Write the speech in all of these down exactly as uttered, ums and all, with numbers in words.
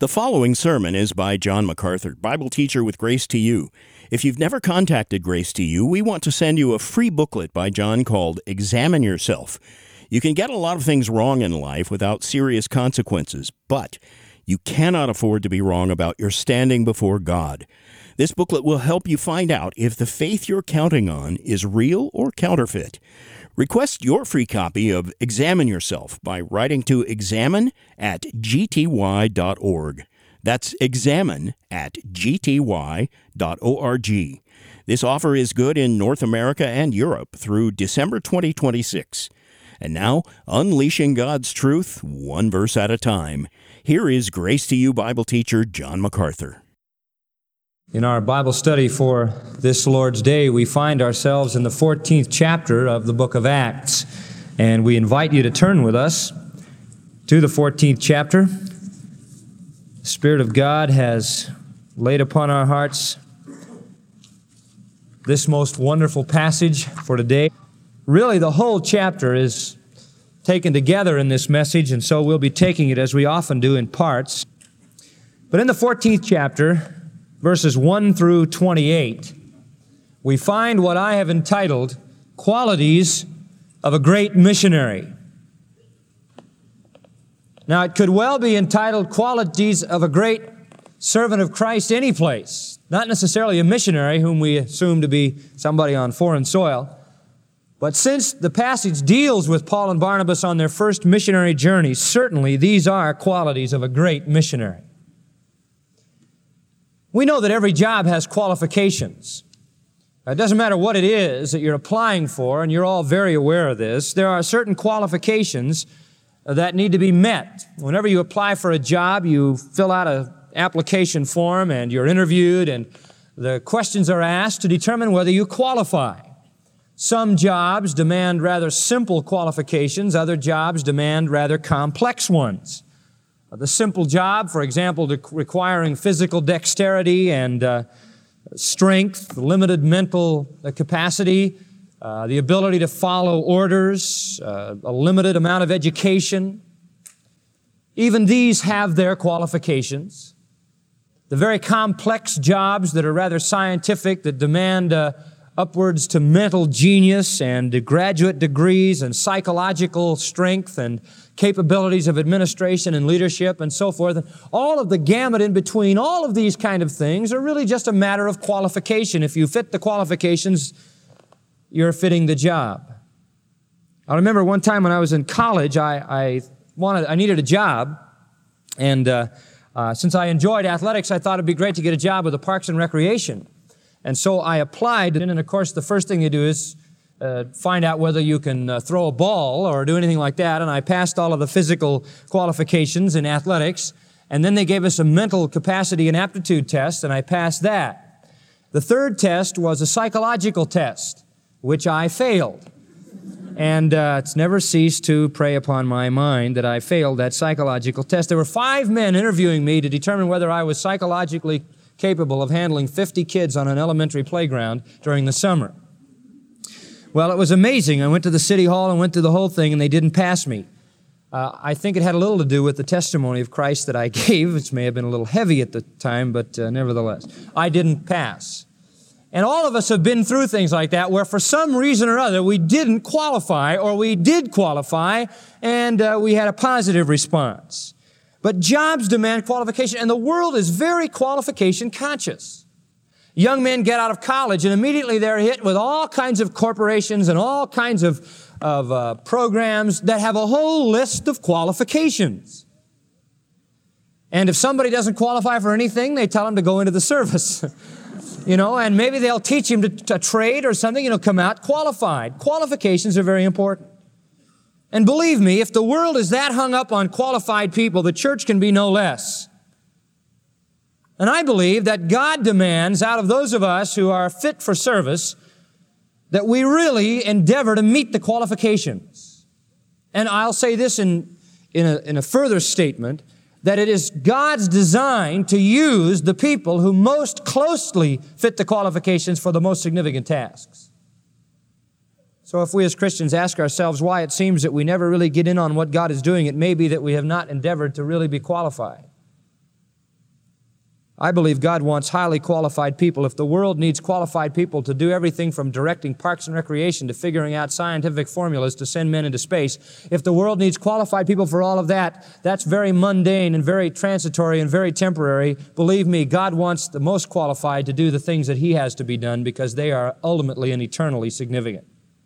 The following sermon is by John MacArthur, Bible teacher with Grace to You. If you've never contacted Grace to You, we want to send you a free booklet by John called Examine Yourself. You can get a lot of things wrong in life without serious consequences, but you cannot afford to be wrong about your standing before God. This booklet will help you find out if the faith you're counting on is real or counterfeit. Request your free copy of Examine Yourself by writing to examine at g t y dot org. That's examine at g t y dot org. This offer is good in North America and Europe through December twenty twenty-six. And now, unleashing God's truth, one verse at a time. Here is Grace to You Bible teacher John MacArthur. In our Bible study for this Lord's Day, we find ourselves in the fourteenth chapter of the book of Acts. And we invite you to turn with us to the fourteenth chapter. The Spirit of God has laid upon our hearts this most wonderful passage for today. Really, the whole chapter is taken together in this message, and so we'll be taking it, as we often do, in parts. But in the fourteenth chapter, verses one through twenty-eight, we find what I have entitled Qualities of a Great Missionary. Now, it could well be entitled Qualities of a Great Servant of Christ any place, not necessarily a missionary whom we assume to be somebody on foreign soil. But since the passage deals with Paul and Barnabas on their first missionary journey, certainly these are qualities of a great missionary. We know that every job has qualifications. It doesn't matter what it is that you're applying for, and you're all very aware of this. There are certain qualifications that need to be met. Whenever you apply for a job, you fill out an application form, and you're interviewed, and the questions are asked to determine whether you qualify. Some jobs demand rather simple qualifications. Other jobs demand rather complex ones. The simple job, for example, requiring physical dexterity and uh, strength, limited mental capacity, uh, the ability to follow orders, uh, a limited amount of education. Even these have their qualifications. The very complex jobs that are rather scientific, that demand uh, upwards to mental genius and graduate degrees and psychological strength and capabilities of administration and leadership and so forth. And all of the gamut in between, all of these kind of things are really just a matter of qualification. If you fit the qualifications, you're fitting the job. I remember one time when I was in college, I, I wanted, I needed a job, and uh, uh, since I enjoyed athletics, I thought it'd be great to get a job with the Parks and Recreation. And so I applied, and of course the first thing you do is uh, find out whether you can uh, throw a ball or do anything like that, and I passed all of the physical qualifications in athletics, and then they gave us a mental capacity and aptitude test, and I passed that. The third test was a psychological test, which I failed. And uh, it's never ceased to prey upon my mind that I failed that psychological test. There were five men interviewing me to determine whether I was psychologically capable of handling fifty kids on an elementary playground during the summer. Well, it was amazing. I went to the city hall and went through the whole thing, and they didn't pass me. Uh, I think it had a little to do with the testimony of Christ that I gave, which may have been a little heavy at the time, but uh, nevertheless, I didn't pass. And all of us have been through things like that where for some reason or other we didn't qualify, or we did qualify, and uh, we had a positive response. But jobs demand qualification, and the world is very qualification conscious. Young men get out of college, and immediately they're hit with all kinds of corporations and all kinds of, of uh, programs that have a whole list of qualifications. And if somebody doesn't qualify for anything, they tell them to go into the service. You know, and maybe they'll teach him to, to trade or something, and he'll come out qualified. Qualifications are very important. And believe me, if the world is that hung up on qualified people, the church can be no less. And I believe that God demands out of those of us who are fit for service that we really endeavor to meet the qualifications. And I'll say this in, in, a, in a further statement, that it is God's design to use the people who most closely fit the qualifications for the most significant tasks. So if we as Christians ask ourselves why it seems that we never really get in on what God is doing, it may be that we have not endeavored to really be qualified. I believe God wants highly qualified people. If the world needs qualified people to do everything from directing parks and recreation to figuring out scientific formulas to send men into space, if the world needs qualified people for all of that, that's very mundane and very transitory and very temporary. Believe me, God wants the most qualified to do the things that He has to be done because they are ultimately and eternally significant.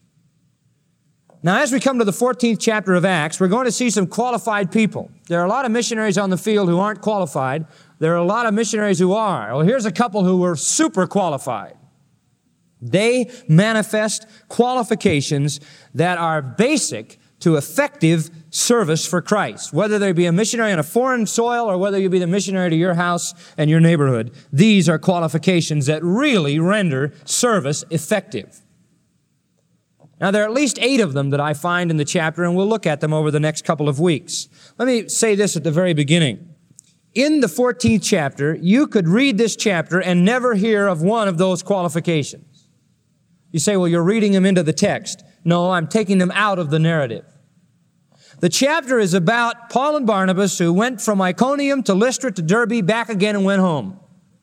Now, as we come to the fourteenth chapter of Acts, we're going to see some qualified people. There are a lot of missionaries on the field who aren't qualified. There are a lot of missionaries who are. Well, here's a couple who were super qualified. They manifest qualifications that are basic to effective service for Christ. Whether they be a missionary on a foreign soil or whether you be the missionary to your house and your neighborhood, these are qualifications that really render service effective. Now, there are at least eight of them that I find in the chapter, and we'll look at them over the next couple of weeks. Let me say this at the very beginning. In the fourteenth chapter, you could read this chapter and never hear of one of those qualifications. You say, well, you're reading them into the text. No, I'm taking them out of the narrative. The chapter is about Paul and Barnabas who went from Iconium to Lystra to Derbe, back again and went home.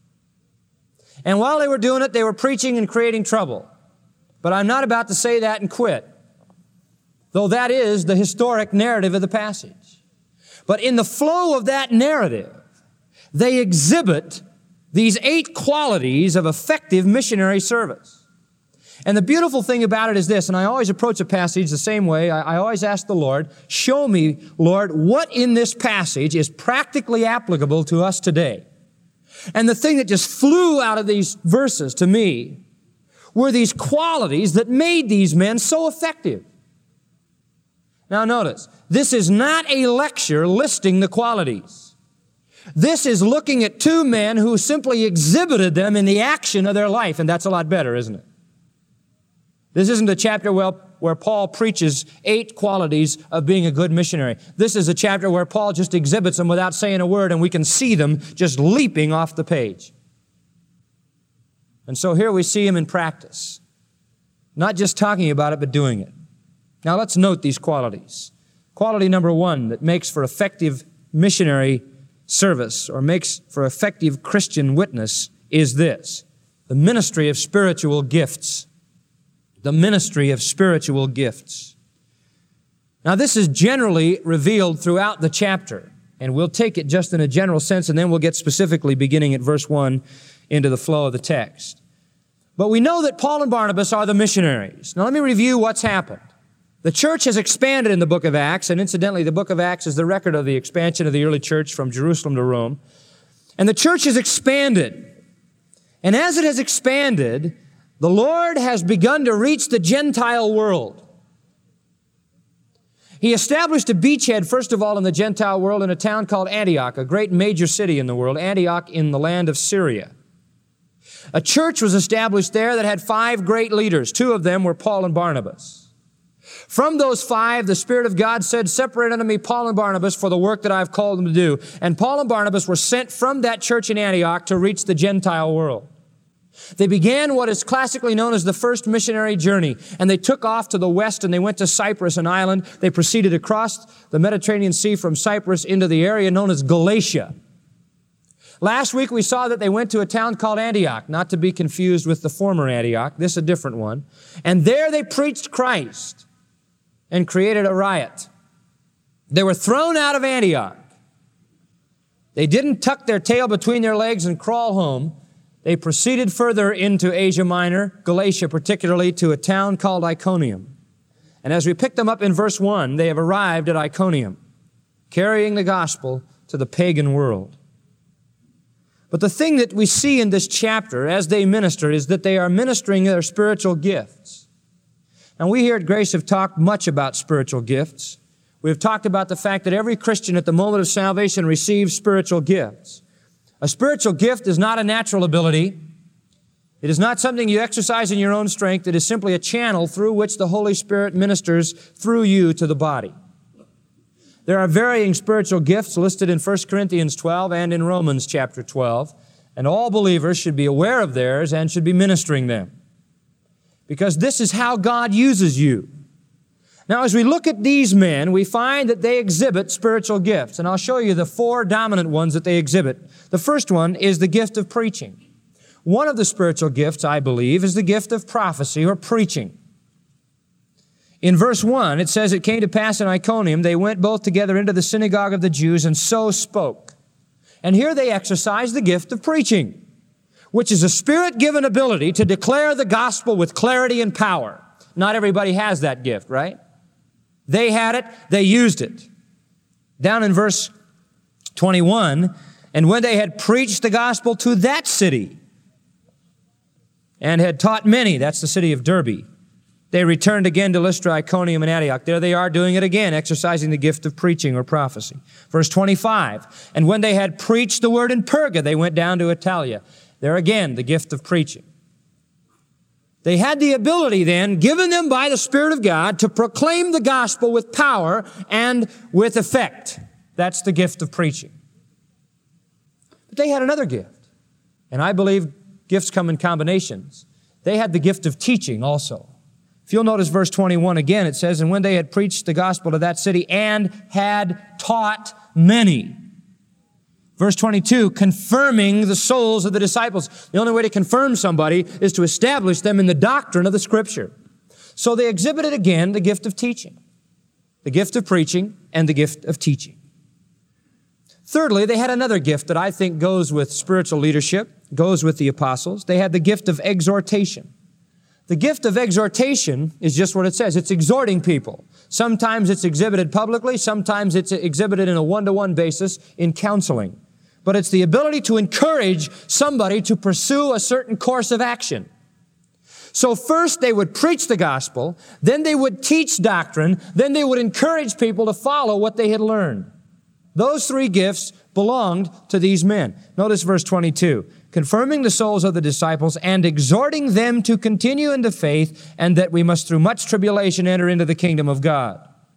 And while they were doing it, they were preaching and creating trouble. But I'm not about to say that and quit, though that is the historic narrative of the passage. But in the flow of that narrative, they exhibit these eight qualities of effective missionary service. And the beautiful thing about it is this, and I always approach a passage the same way. I, I always ask the Lord, show me, Lord, what in this passage is practically applicable to us today. And the thing that just flew out of these verses to me were these qualities that made these men so effective. Now notice, this is not a lecture listing the qualities. This is looking at two men who simply exhibited them in the action of their life, and that's a lot better, isn't it? This isn't a chapter where, where Paul preaches eight qualities of being a good missionary. This is a chapter where Paul just exhibits them without saying a word, and we can see them just leaping off the page. And so here we see him in practice. Not just talking about it, but doing it. Now let's note these qualities. Quality number one that makes for effective missionary service or makes for effective Christian witness is this: the ministry of spiritual gifts. The ministry of spiritual gifts. Now this is generally revealed throughout the chapter, and we'll take it just in a general sense, and then we'll get specifically beginning at verse one into the flow of the text. But we know that Paul and Barnabas are the missionaries. Now let me review what's happened. The church has expanded in the book of Acts, and incidentally, the book of Acts is the record of the expansion of the early church from Jerusalem to Rome. And the church has expanded. And as it has expanded, the Lord has begun to reach the Gentile world. He established a beachhead, first of all, in the Gentile world in a town called Antioch, a great major city in the world, Antioch in the land of Syria. A church was established there that had five great leaders. Two of them were Paul and Barnabas. From those five, the Spirit of God said, separate unto me Paul and Barnabas for the work that I've called them to do. And Paul and Barnabas were sent from that church in Antioch to reach the Gentile world. They began what is classically known as the first missionary journey, and they took off to the west and they went to Cyprus, an island. They proceeded across the Mediterranean Sea from Cyprus into the area known as Galatia. Last week we saw that they went to a town called Antioch, not to be confused with the former Antioch. This is a different one. And there they preached Christ and created a riot. They were thrown out of Antioch. They didn't tuck their tail between their legs and crawl home. They proceeded further into Asia Minor, Galatia particularly, to a town called Iconium. And as we pick them up in verse one, they have arrived at Iconium, carrying the gospel to the pagan world. But the thing that we see in this chapter as they minister is that they are ministering their spiritual gifts. And we here at Grace have talked much about spiritual gifts. We've talked about the fact that every Christian at the moment of salvation receives spiritual gifts. A spiritual gift is not a natural ability. It is not something you exercise in your own strength. It is simply a channel through which the Holy Spirit ministers through you to the body. There are varying spiritual gifts listed in First Corinthians twelve and in Romans chapter twelve, and all believers should be aware of theirs and should be ministering them. Because this is how God uses you. Now, as we look at these men, we find that they exhibit spiritual gifts. And I'll show you the four dominant ones that they exhibit. The first one is the gift of preaching. One of the spiritual gifts, I believe, is the gift of prophecy or preaching. In verse one, it says, "It came to pass in Iconium, they went both together into the synagogue of the Jews and so spoke." And here they exercise the gift of preaching, which is a Spirit-given ability to declare the gospel with clarity and power. Not everybody has that gift, right? They had it, they used it. Down in verse twenty-one, "And when they had preached the gospel to that city and had taught many," that's the city of Derbe, "they returned again to Lystra, Iconium, and Antioch." There they are doing it again, exercising the gift of preaching or prophecy. Verse twenty-five, "And when they had preached the word in Perga, they went down to Attalia." There again, the gift of preaching. They had the ability then, given them by the Spirit of God, to proclaim the gospel with power and with effect. That's the gift of preaching. But they had another gift. And I believe gifts come in combinations. They had the gift of teaching also. If you'll notice verse twenty-one again, it says, "And when they had preached the gospel to that city and had taught many." Verse twenty-two, "confirming the souls of the disciples." The only way to confirm somebody is to establish them in the doctrine of the Scripture. So they exhibited again the gift of teaching, the gift of preaching, and the gift of teaching. Thirdly, they had another gift that I think goes with spiritual leadership, goes with the apostles. They had the gift of exhortation. The gift of exhortation is just what it says. It's exhorting people. Sometimes it's exhibited publicly. Sometimes it's exhibited in a one-to-one basis in counseling. But it's the ability to encourage somebody to pursue a certain course of action. So first they would preach the gospel, then they would teach doctrine, then they would encourage people to follow what they had learned. Those three gifts belonged to these men. Notice verse twenty-two. "Confirming the souls of the disciples and exhorting them to continue in the faith, and that we must through much tribulation enter into the kingdom of God."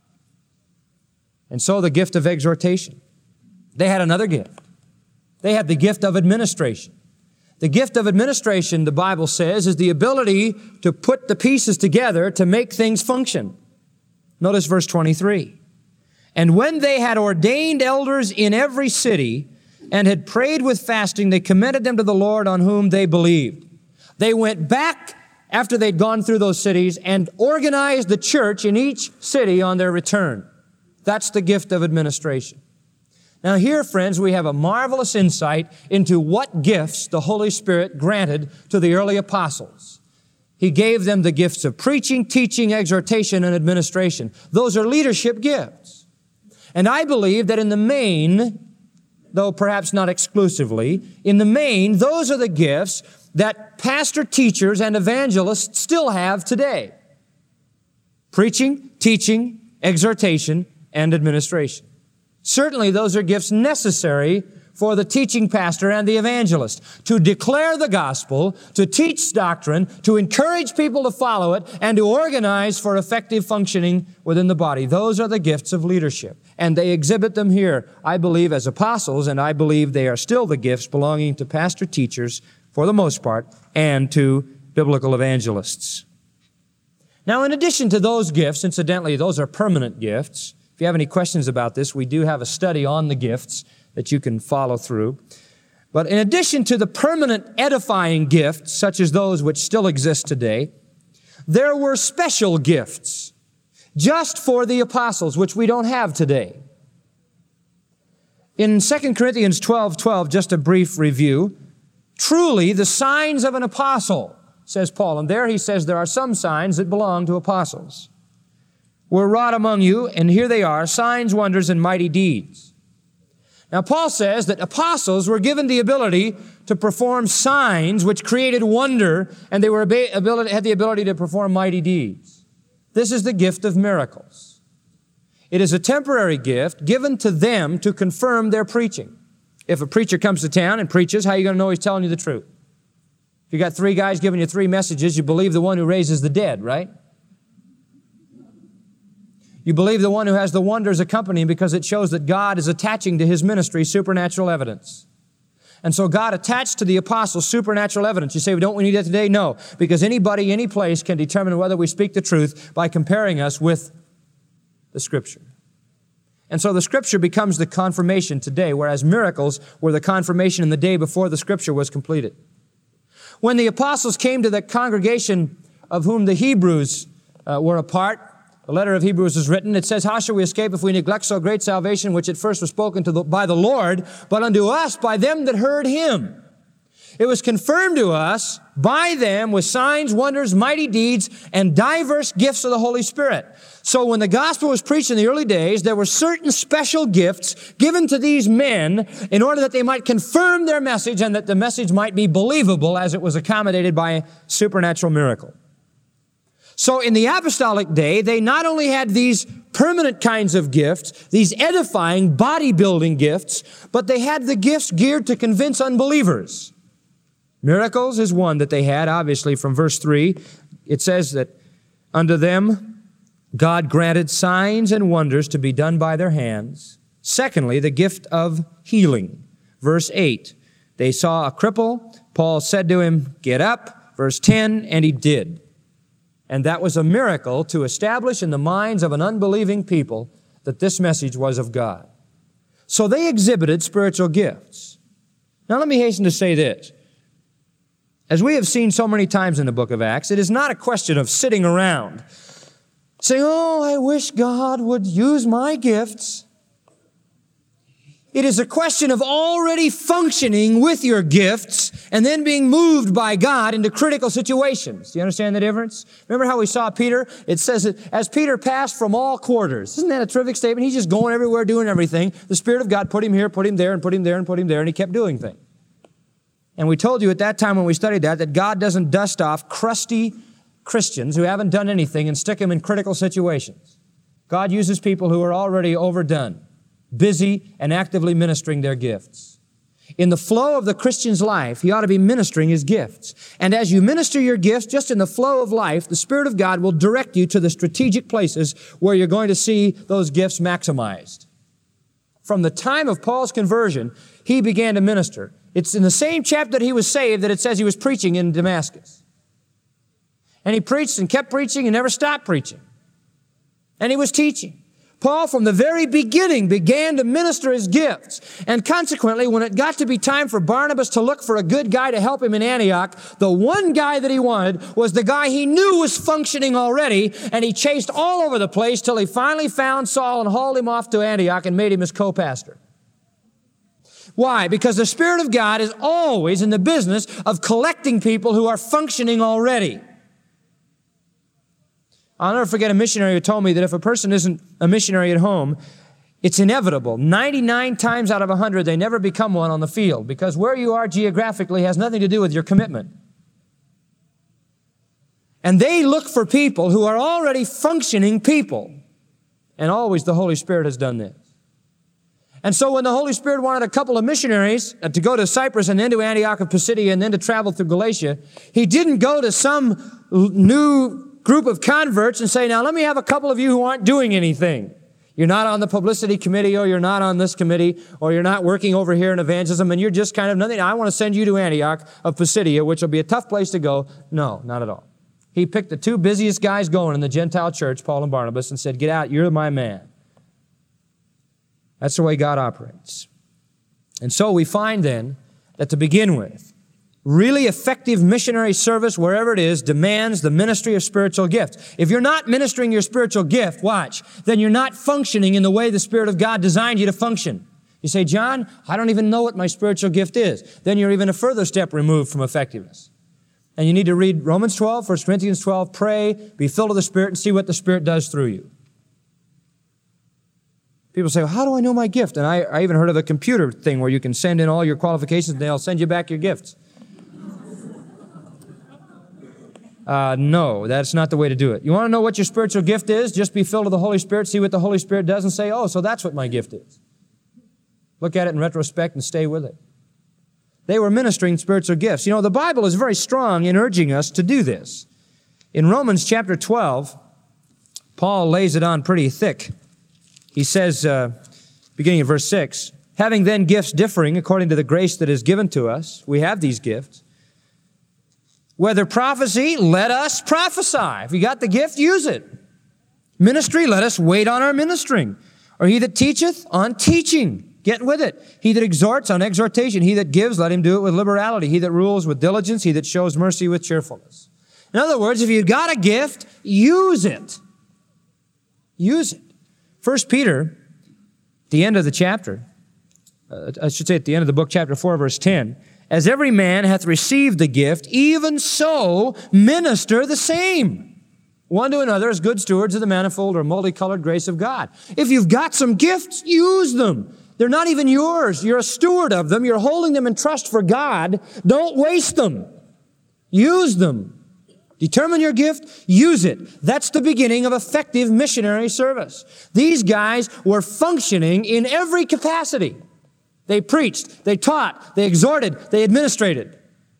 And so the gift of exhortation. They had another gift. They had the gift of administration. The gift of administration, the Bible says, is the ability to put the pieces together to make things function. Notice verse twenty-three. "And when they had ordained elders in every city and had prayed with fasting, they commended them to the Lord on whom they believed." They went back after they'd gone through those cities and organized the church in each city on their return. That's the gift of administration. Now here, friends, we have a marvelous insight into what gifts the Holy Spirit granted to the early apostles. He gave them the gifts of preaching, teaching, exhortation, and administration. Those are leadership gifts. And I believe that in the main, though perhaps not exclusively, in the main, those are the gifts that pastor teachers and evangelists still have today. Preaching, teaching, exhortation, and administration. Certainly those are gifts necessary for the teaching pastor and the evangelist to declare the gospel, to teach doctrine, to encourage people to follow it, and to organize for effective functioning within the body. Those are the gifts of leadership. And they exhibit them here, I believe, as apostles, and I believe they are still the gifts belonging to pastor teachers, for the most part, and to biblical evangelists. Now, in addition to those gifts, incidentally, those are permanent gifts. If you have any questions about this, we do have a study on the gifts that you can follow through. But in addition to the permanent edifying gifts, such as those which still exist today, there were special gifts just for the apostles, which we don't have today. In Second Corinthians twelve twelve, just a brief review, "Truly the signs of an apostle," says Paul, and there he says there are some signs that belong to apostles, "were wrought among you," and here they are, "signs, wonders, and mighty deeds." Now, Paul says that apostles were given the ability to perform signs which created wonder, and they were ability, had the ability to perform mighty deeds. This is the gift of miracles. It is a temporary gift given to them to confirm their preaching. If a preacher comes to town and preaches, how are you going to know he's telling you the truth? If you got three guys giving you three messages, you believe the one who raises the dead, right? You believe the one who has the wonders accompanying because it shows that God is attaching to his ministry supernatural evidence. And so God attached to the apostles supernatural evidence. You say, well, don't we need that today? No, because anybody, any place can determine whether we speak the truth by comparing us with the Scripture. And so the Scripture becomes the confirmation today, whereas miracles were the confirmation in the day before the Scripture was completed. When the apostles came to the congregation of whom the Hebrews uh, were a part, the letter of Hebrews is written, it says, how shall we escape if we neglect so great salvation, which at first was spoken to the, by the Lord, but unto us by them that heard Him? It was confirmed to us by them with signs, wonders, mighty deeds, and diverse gifts of the Holy Spirit. So when the gospel was preached in the early days, there were certain special gifts given to these men in order that they might confirm their message and that the message might be believable as it was accommodated by a supernatural miracle. So in the apostolic day, they not only had these permanent kinds of gifts, these edifying, bodybuilding gifts, but they had the gifts geared to convince unbelievers. Miracles is one that they had, obviously, from verse three. It says that unto them God granted signs and wonders to be done by their hands. Secondly, the gift of healing. Verse eight, they saw a cripple. Paul said to him, get up. Verse ten, and he did. And that was a miracle to establish in the minds of an unbelieving people that this message was of God. So they exhibited spiritual gifts. Now let me hasten to say this. As we have seen so many times in the book of Acts, it is not a question of sitting around saying, oh, I wish God would use my gifts. It is a question of already functioning with your gifts and then being moved by God into critical situations. Do you understand the difference? Remember how we saw Peter? It says that as Peter passed from all quarters. Isn't that a terrific statement? He's just going everywhere, doing everything. The Spirit of God put him here, put him there, and put him there, and put him there, and he kept doing things. And we told you at that time when we studied that, that God doesn't dust off crusty Christians who haven't done anything and stick them in critical situations. God uses people who are already overdone, busy and actively ministering their gifts. In the flow of the Christian's life, he ought to be ministering his gifts. And as you minister your gifts, just in the flow of life, the Spirit of God will direct you to the strategic places where you're going to see those gifts maximized. From the time of Paul's conversion, he began to minister. It's in the same chapter that he was saved that it says he was preaching in Damascus. And he preached and kept preaching and never stopped preaching. And he was teaching. Paul, from the very beginning, began to minister his gifts. And consequently, when it got to be time for Barnabas to look for a good guy to help him in Antioch, the one guy that he wanted was the guy he knew was functioning already, and he chased all over the place till he finally found Saul and hauled him off to Antioch and made him his co-pastor. Why? Because the Spirit of God is always in the business of collecting people who are functioning already. I'll never forget a missionary who told me that if a person isn't a missionary at home, it's inevitable. ninety-nine times out of one hundred, they never become one on the field because where you are geographically has nothing to do with your commitment. And they look for people who are already functioning people. And always the Holy Spirit has done this. And so when the Holy Spirit wanted a couple of missionaries to go to Cyprus and then to Antioch of Pisidia and then to travel through Galatia, He didn't go to some new group of converts and say, now let me have a couple of you who aren't doing anything. You're not on the publicity committee, or you're not on this committee, or you're not working over here in evangelism, and you're just kind of nothing. I want to send you to Antioch of Pisidia, which will be a tough place to go. No, not at all. He picked the two busiest guys going in the Gentile church, Paul and Barnabas, and said, get out, you're my man. That's the way God operates. And so we find then that to begin with, really effective missionary service, wherever it is, demands the ministry of spiritual gifts. If you're not ministering your spiritual gift, watch, then you're not functioning in the way the Spirit of God designed you to function. You say, John, I don't even know what my spiritual gift is. Then you're even a further step removed from effectiveness. And you need to read Romans twelve, First Corinthians twelve, pray, be filled with the Spirit, and see what the Spirit does through you. People say, well, how do I know my gift? And I, I even heard of a computer thing where you can send in all your qualifications and they'll send you back your gifts. Uh, no, that's not the way to do it. You want to know what your spiritual gift is? Just be filled with the Holy Spirit, see what the Holy Spirit does, and say, oh, so that's what my gift is. Look at it in retrospect and stay with it. They were ministering spiritual gifts. You know, the Bible is very strong in urging us to do this. In Romans chapter twelve, Paul lays it on pretty thick. He says, uh, beginning in verse six, having then gifts differing according to the grace that is given to us, we have these gifts. Whether prophecy, let us prophesy. If you got the gift, use it. Ministry, let us wait on our ministering. Or he that teacheth, on teaching. Get with it. He that exhorts, on exhortation. He that gives, let him do it with liberality. He that rules with diligence. He that shows mercy with cheerfulness. In other words, if you've got a gift, use it. Use it. First Peter, at the end of the chapter, uh, I should say at the end of the book, chapter four, verse ten, as every man hath received the gift, even so minister the same, one to another as good stewards of the manifold or multicolored grace of God. If you've got some gifts, use them. They're not even yours. You're a steward of them. You're holding them in trust for God. Don't waste them. Use them. Determine your gift, use it. That's the beginning of effective missionary service. These guys were functioning in every capacity. They preached, they taught, they exhorted, they administrated.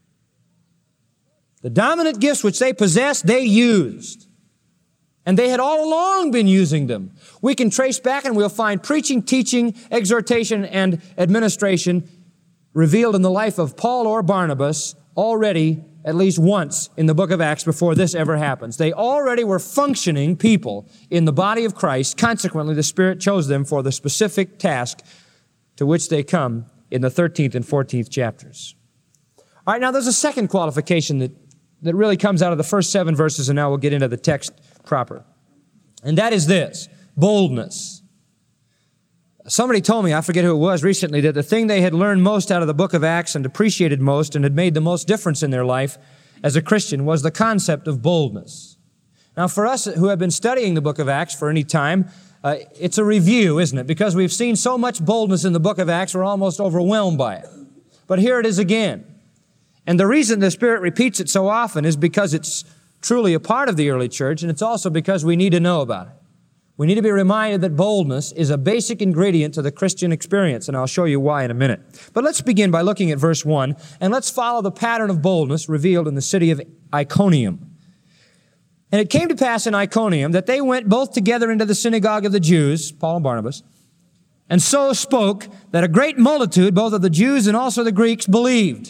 The dominant gifts which they possessed, they used. And they had all along been using them. We can trace back and we'll find preaching, teaching, exhortation, and administration revealed in the life of Paul or Barnabas already at least once in the book of Acts before this ever happens. They already were functioning people in the body of Christ. Consequently, the Spirit chose them for the specific task to which they come in the thirteenth and fourteenth chapters. All right, now there's a second qualification that, that really comes out of the first seven verses, and now we'll get into the text proper. And that is this, boldness. Somebody told me, I forget who it was recently, that the thing they had learned most out of the book of Acts and appreciated most and had made the most difference in their life as a Christian was the concept of boldness. Now, for us who have been studying the book of Acts for any time, uh, it's a review, isn't it? Because we've seen so much boldness in the book of Acts, we're almost overwhelmed by it. But here it is again. And the reason the Spirit repeats it so often is because it's truly a part of the early church, and it's also because we need to know about it. We need to be reminded that boldness is a basic ingredient to the Christian experience, and I'll show you why in a minute. But let's begin by looking at verse one, and let's follow the pattern of boldness revealed in the city of Iconium. And it came to pass in Iconium that they went both together into the synagogue of the Jews, Paul and Barnabas, and so spoke that a great multitude, both of the Jews and also the Greeks, believed.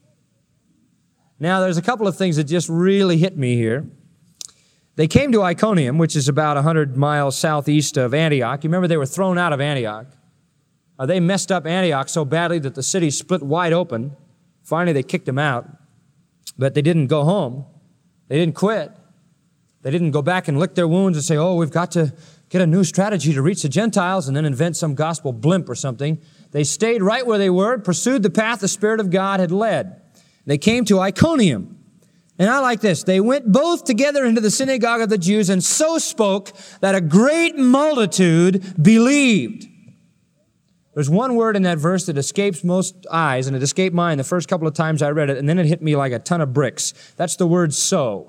Now, there's a couple of things that just really hit me here. They came to Iconium, which is about one hundred miles southeast of Antioch. You remember they were thrown out of Antioch. Uh, they messed up Antioch so badly that the city split wide open. Finally, they kicked them out. But they didn't go home. They didn't quit. They didn't go back and lick their wounds and say, oh, we've got to get a new strategy to reach the Gentiles and then invent some gospel blimp or something. They stayed right where they were, pursued the path the Spirit of God had led. They came to Iconium. And I like this. They went both together into the synagogue of the Jews and so spoke that a great multitude believed. There's one word in that verse that escapes most eyes, and it escaped mine the first couple of times I read it, and then it hit me like a ton of bricks. That's the word so.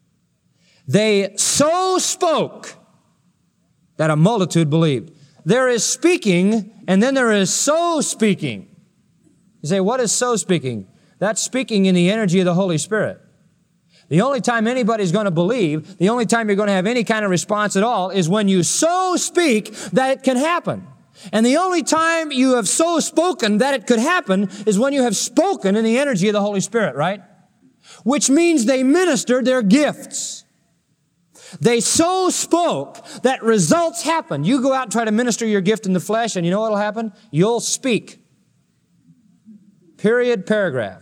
They so spoke that a multitude believed. There is speaking, and then there is so speaking. You say, what is so speaking? That's speaking in the energy of the Holy Spirit. The only time anybody's going to believe, the only time you're going to have any kind of response at all is when you so speak that it can happen. And the only time you have so spoken that it could happen is when you have spoken in the energy of the Holy Spirit, right? Which means they ministered their gifts. They so spoke that results happen. You go out and try to minister your gift in the flesh, and you know what will happen? You'll speak. Period, paragraph.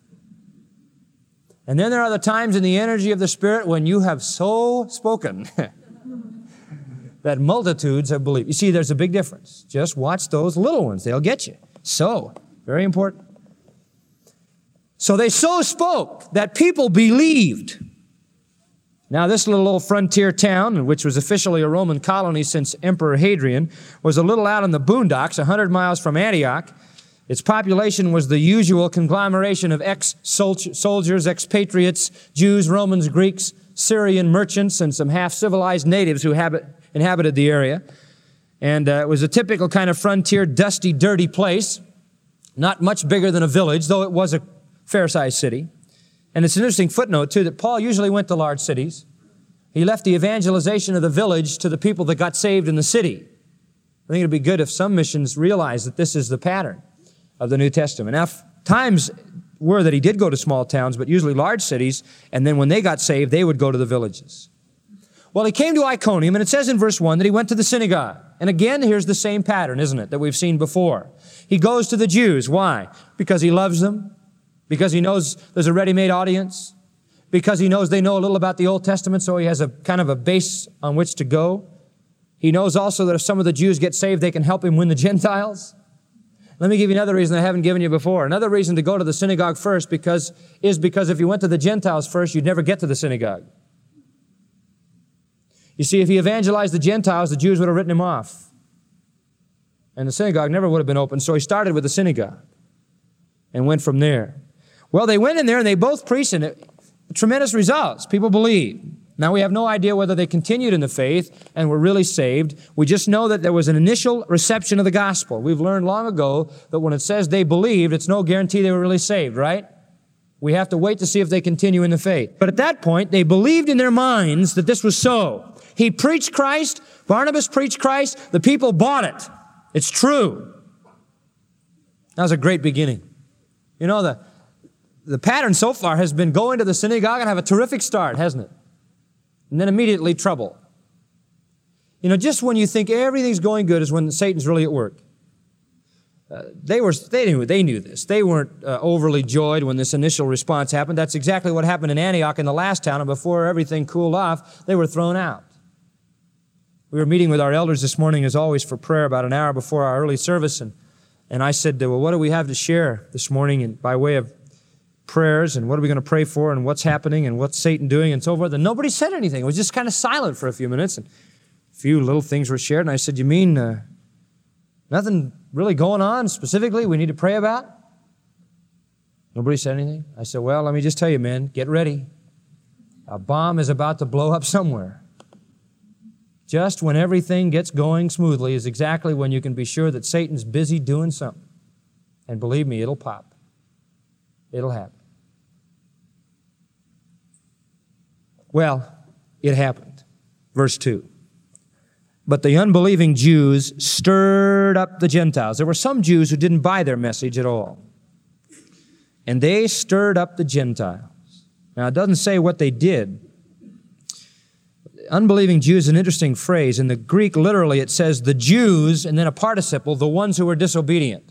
And then there are the times in the energy of the Spirit when you have so spoken that multitudes have believed. You see, there's a big difference. Just watch those little ones. They'll get you. So, very important. So they so spoke that people believed. Now, this little old frontier town, which was officially a Roman colony since Emperor Hadrian, was a little out in the boondocks, one hundred miles from Antioch. Its population was the usual conglomeration of ex-soldiers, expatriates, Jews, Romans, Greeks, Syrian merchants, and some half-civilized natives who habit, inhabited the area. And uh, it was a typical kind of frontier, dusty, dirty place, not much bigger than a village, though it was a fair-sized city. And it's an interesting footnote, too, that Paul usually went to large cities. He left the evangelization of the village to the people that got saved in the city. I think it would be good if some missions realized that this is the pattern of the New Testament. Now, times were that he did go to small towns, but usually large cities, and then when they got saved, they would go to the villages. Well, he came to Iconium, and it says in verse one that he went to the synagogue. And again, here's the same pattern, isn't it, that we've seen before. He goes to the Jews. Why? Because he loves them. Because he knows there's a ready-made audience. Because he knows they know a little about the Old Testament, so he has a kind of a base on which to go. He knows also that if some of the Jews get saved, they can help him win the Gentiles. Let me give you another reason I haven't given you before. Another reason to go to the synagogue first because is because if you went to the Gentiles first, you'd never get to the synagogue. You see, if he evangelized the Gentiles, the Jews would have written him off. And the synagogue never would have been open. So he started with the synagogue and went from there. Well, they went in there and they both preached, and it, tremendous results. People believed. Now, we have no idea whether they continued in the faith and were really saved. We just know that there was an initial reception of the gospel. We've learned long ago that when it says they believed, it's no guarantee they were really saved, right? We have to wait to see if they continue in the faith. But at that point, they believed in their minds that this was so. He preached Christ. Barnabas preached Christ. The people bought it. It's true. That was a great beginning. You know, the, the pattern so far has been go into the synagogue and have a terrific start, hasn't it? And then immediately trouble. You know, just when you think everything's going good is when Satan's really at work. Uh, they were, they knew, they knew this. They weren't uh, overly joyed when this initial response happened. That's exactly what happened in Antioch in the last town, and before everything cooled off, they were thrown out. We were meeting with our elders this morning, as always, for prayer about an hour before our early service, and, and I said, well, what do we have to share this morning and by way of prayers, and what are we going to pray for, and what's happening, and what's Satan doing, and so forth. And nobody said anything. It was just kind of silent for a few minutes, and a few little things were shared. And I said, you mean uh, nothing really going on specifically we need to pray about? Nobody said anything. I said, well, let me just tell you, man, get ready. A bomb is about to blow up somewhere. Just when everything gets going smoothly is exactly when you can be sure that Satan's busy doing something. And believe me, it'll pop. It'll happen. Well, it happened. Verse two. But the unbelieving Jews stirred up the Gentiles. There were some Jews who didn't buy their message at all. And they stirred up the Gentiles. Now, it doesn't say what they did. Unbelieving Jews is an interesting phrase. In the Greek, literally, it says the Jews, and then a participle, the ones who were disobedient.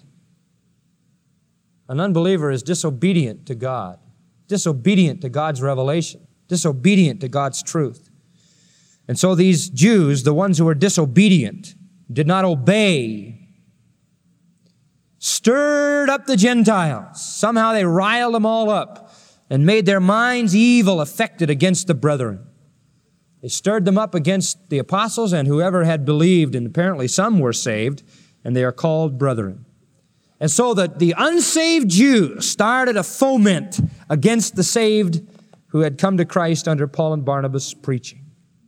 An unbeliever is disobedient to God, disobedient to God's revelation, disobedient to God's truth. And so these Jews, the ones who were disobedient, did not obey, stirred up the Gentiles. Somehow they riled them all up and made their minds evil, affected against the brethren. They stirred them up against the apostles and whoever had believed, and apparently some were saved, and they are called brethren. And so that the unsaved Jews started a foment against the saved who had come to Christ under Paul and Barnabas' preaching.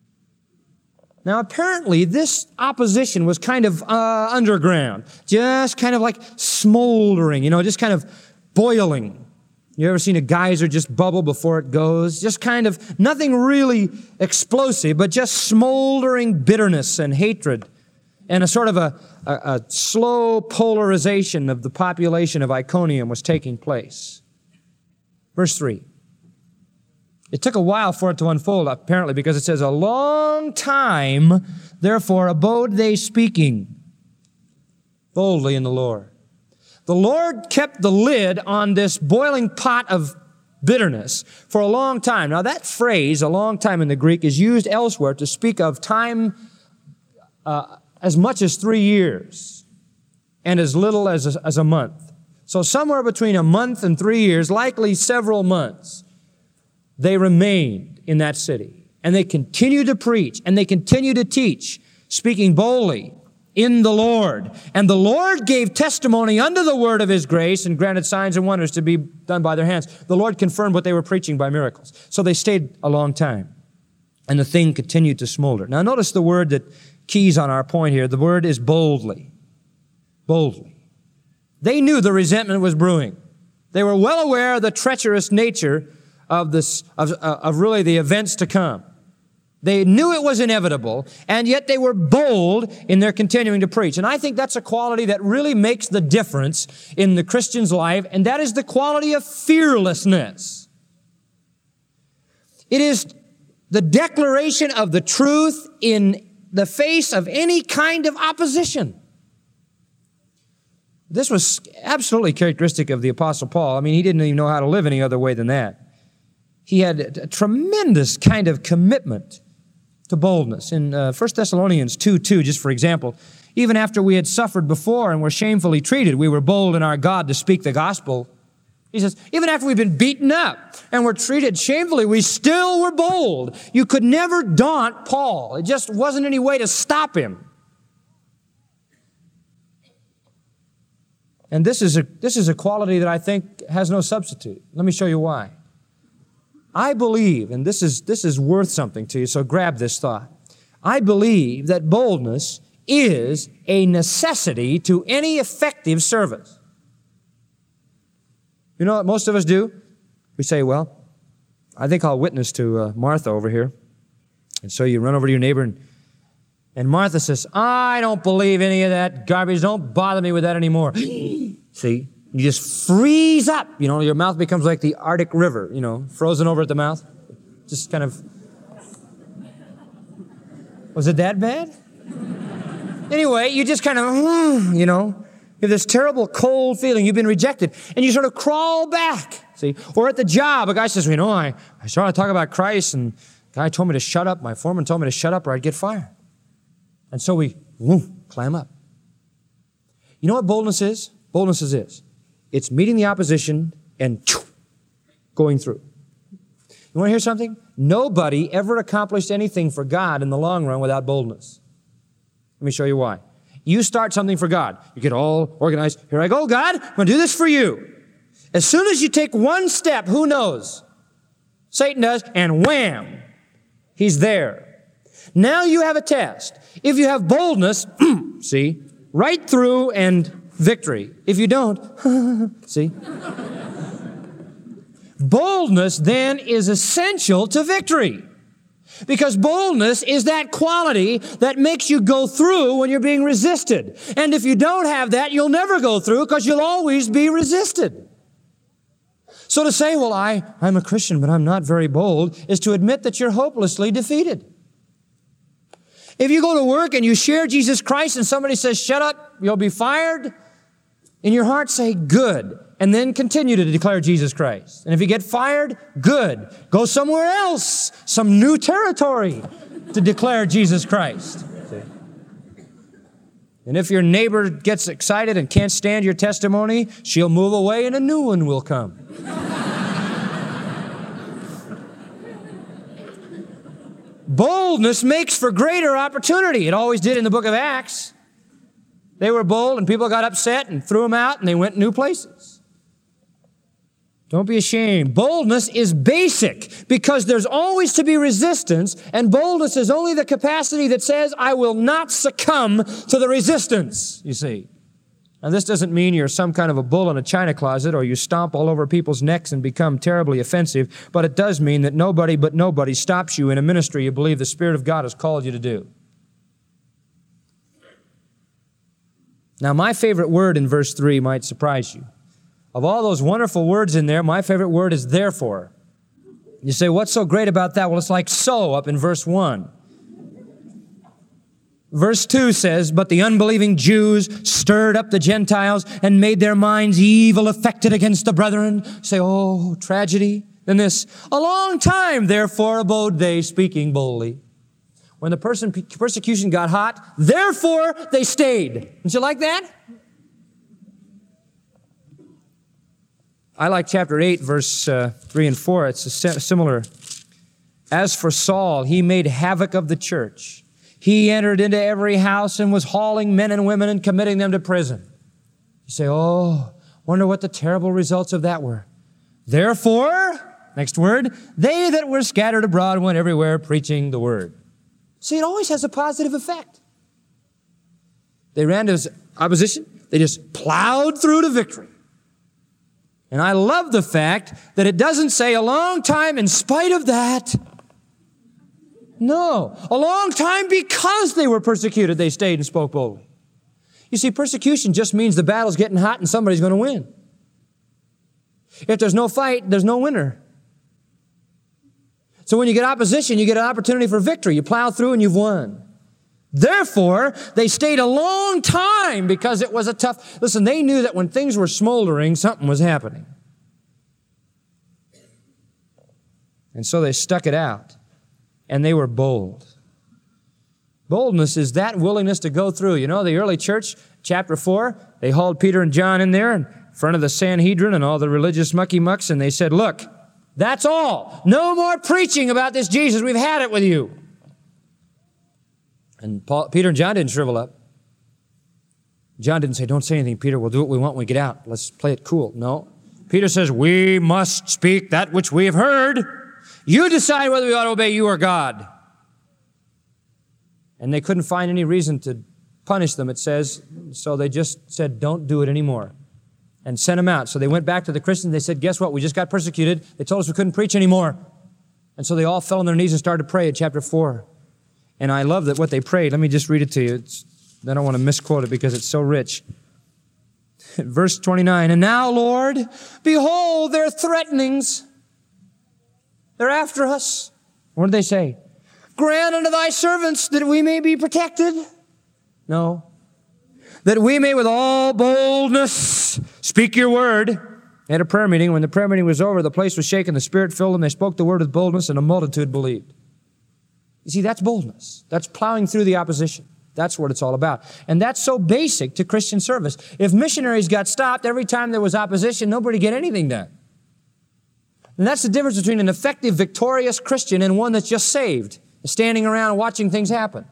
Now, apparently, this opposition was kind of uh, underground, just kind of like smoldering, you know, just kind of boiling. You ever seen a geyser just bubble before it goes? Just kind of nothing really explosive, but just smoldering bitterness and hatred. And a sort of a, a, a slow polarization of the population of Iconium was taking place. Verse three. It took a while for it to unfold, apparently, because it says, a long time, therefore, abode they speaking boldly in the Lord. The Lord kept the lid on this boiling pot of bitterness for a long time. Now, that phrase, a long time in the Greek, is used elsewhere to speak of time uh, as much as three years and as little as a, as a month. So somewhere between a month and three years, likely several months, they remained in that city. And they continued to preach and they continued to teach, speaking boldly in the Lord. And the Lord gave testimony unto the word of His grace and granted signs and wonders to be done by their hands. The Lord confirmed what they were preaching by miracles. So they stayed a long time. And the thing continued to smolder. Now notice the word that keys on our point here. The word is boldly. Boldly. They knew the resentment was brewing. They were well aware of the treacherous nature of this, of, of really the events to come. They knew it was inevitable, and yet they were bold in their continuing to preach. And I think that's a quality that really makes the difference in the Christian's life, and that is the quality of fearlessness. It is the declaration of the truth in the face of any kind of opposition. This was absolutely characteristic of the Apostle Paul. I mean, he didn't even know how to live any other way than that. He had a tremendous kind of commitment to boldness. In uh, First Thessalonians two two, just for example, even after we had suffered before and were shamefully treated, we were bold in our God to speak the gospel. He says, even after we've been beaten up and were treated shamefully, we still were bold. You could never daunt Paul. It just wasn't any way to stop him. And this is a, this is a quality that I think has no substitute. Let me show you why. I believe, and this is, this is worth something to you, so grab this thought. I believe that boldness is a necessity to any effective service. You know what most of us do? We say, well, I think I'll witness to uh, Martha over here. And so you run over to your neighbor, and, and Martha says, I don't believe any of that garbage. Don't bother me with that anymore. See, you just freeze up. You know, your mouth becomes like the Arctic River, you know, frozen over at the mouth. Just kind of... Was it that bad? Anyway, you just kind of, you know, you have this terrible cold feeling. You've been rejected. And you sort of crawl back, see? Or at the job, a guy says, you know, I, I started to talk about Christ, and the guy told me to shut up. My foreman told me to shut up or I'd get fired. And so we, whoo, climb up. You know what boldness is? Boldness is this. It's meeting the opposition and choo, going through. You want to hear something? Nobody ever accomplished anything for God in the long run without boldness. Let me show you why. You start something for God. You get all organized. Here I go, God. I'm going to do this for you. As soon as you take one step, who knows? Satan does, and wham, he's there. Now you have a test. If you have boldness, see, right through and victory. If you don't, see. Boldness then is essential to victory. Because boldness is that quality that makes you go through when you're being resisted. And if you don't have that, you'll never go through because you'll always be resisted. So to say, well, I, I'm a Christian, but I'm not very bold, is to admit that you're hopelessly defeated. If you go to work and you share Jesus Christ and somebody says, shut up, you'll be fired, in your heart say, good, and then continue to declare Jesus Christ. And if you get fired, good. Go somewhere else, some new territory to declare Jesus Christ. See? And if your neighbor gets excited and can't stand your testimony, she'll move away and a new one will come. Boldness makes for greater opportunity. It always did in the book of Acts. They were bold and people got upset and threw them out and they went new places. Don't be ashamed. Boldness is basic because there's always to be resistance, and boldness is only the capacity that says, I will not succumb to the resistance, you see. Now, this doesn't mean you're some kind of a bull in a china closet or you stomp all over people's necks and become terribly offensive, but it does mean that nobody but nobody stops you in a ministry you believe the Spirit of God has called you to do. Now, my favorite word in verse three might surprise you. Of all those wonderful words in there, my favorite word is therefore. You say, what's so great about that? Well, it's like so up in verse one. Verse two says, but the unbelieving Jews stirred up the Gentiles and made their minds evil affected against the brethren. Say, oh, tragedy. Then this, a long time, therefore, abode they speaking boldly. When the person, persecution got hot, therefore they stayed. Don't you like that? I like chapter eight, verse uh, three and four. It's a similar. As for Saul, he made havoc of the church. He entered into every house and was hauling men and women and committing them to prison. You say, oh, wonder what the terrible results of that were. Therefore, next word, they that were scattered abroad went everywhere preaching the word. See, it always has a positive effect. They ran to his opposition. They just plowed through to victory. And I love the fact that it doesn't say a long time in spite of that. No, a long time because they were persecuted, they stayed and spoke boldly. You see, persecution just means the battle's getting hot and somebody's going to win. If there's no fight, there's no winner. So when you get opposition, you get an opportunity for victory. You plow through and you've won. Therefore, they stayed a long time because it was a tough... Listen, they knew that when things were smoldering, something was happening. And so they stuck it out, and they were bold. Boldness is that willingness to go through. You know, the early church, chapter four, they hauled Peter and John in there in front of the Sanhedrin and all the religious mucky-mucks, and they said, look, that's all. No more preaching about this Jesus. We've had it with you. And Paul, Peter and John didn't shrivel up. John didn't say, don't say anything, Peter. We'll do what we want when we get out. Let's play it cool. No. Peter says, we must speak that which we have heard. You decide whether we ought to obey you or God. And they couldn't find any reason to punish them, it says. So they just said, don't do it anymore. And sent them out. So they went back to the Christians. They said, guess what? We just got persecuted. They told us we couldn't preach anymore. And so they all fell on their knees and started to pray in chapter four. And I love that what they prayed. Let me just read it to you. It's, I don't want to misquote it because it's so rich. Verse twenty-nine, and now, Lord, behold their threatenings. They're after us. What did they say? Grant unto thy servants that we may be protected. No. That we may with all boldness speak your word. They had a prayer meeting. When the prayer meeting was over, the place was shaken. The Spirit filled them. They spoke the word with boldness, and a multitude believed. You see, that's boldness. That's plowing through the opposition. That's what it's all about. And that's so basic to Christian service. If missionaries got stopped every time there was opposition, nobody get anything done. And that's the difference between an effective, victorious Christian and one that's just saved, standing around watching things happen.